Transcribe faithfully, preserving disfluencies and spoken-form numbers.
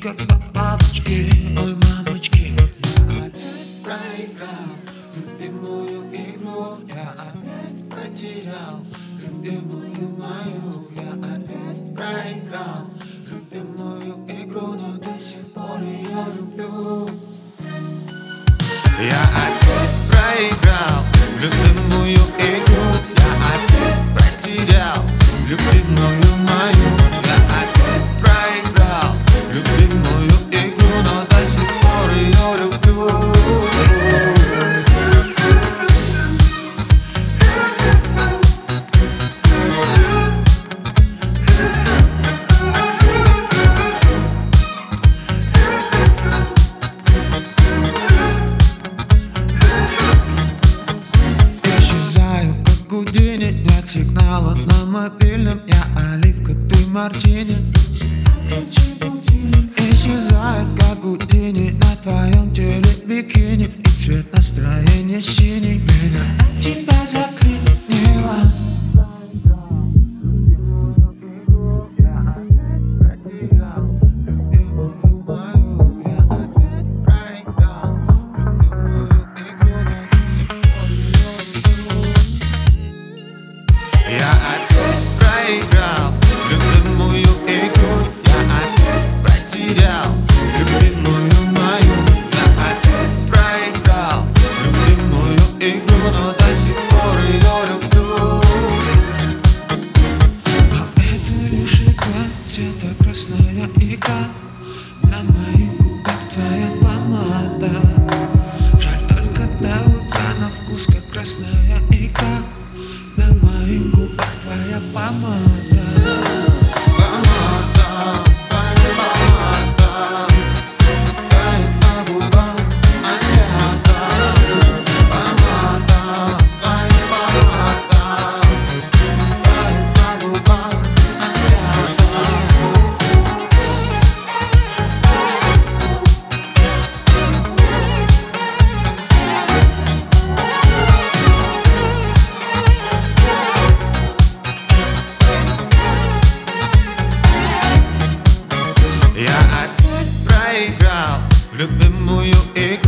как по бабочке. Ой, мамочки, я опять проиграл любимую игру. Я опять потерял любимую мою. Я опять проиграл любимую игру, но до сих пор ее люблю. Я опять проиграл любимую игру. Я опять потерял любимую мою. Я опять проиграл любимую игру, но до сих пор ее люблю. Нет сигнала на мобильном. Я оливка, ты мартини. Исчезает, как Гудини, на твоем теле бикини. И цвет настроения синий. Меня от тебя заклинило. Я опять проиграл любимую игру. Я опять потерял любимую мою. Я опять проиграл любимую игру, но до сих пор ее люблю. Но это лишь игра, цвета красная икра. На моих губах твоя помада. Жаль только до утра на вкус, как красная икра. На моих губах твоя помада. Помада, твоя помада. Тает на губах от взгляда. Помада, твоя помада. Тает на губах от взгляда. Я опять проиграл любимую игру.